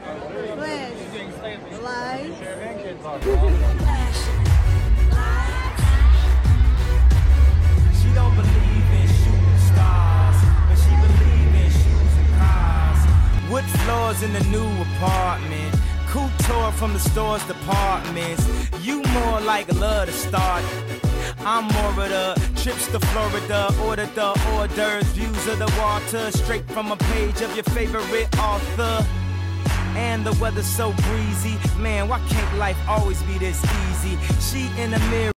Flash. Light. She don't believe in shooting stars, but she believe in shoes and cars. Wood floors in the new apartment, couture from the store's departments. You more like love to start. I'm more of the trips to Florida, order the hors d'oeuvres, views of the water, straight from a page of your favorite author. And the weather's so breezy, man, why can't life always be this easy? She in the mirror.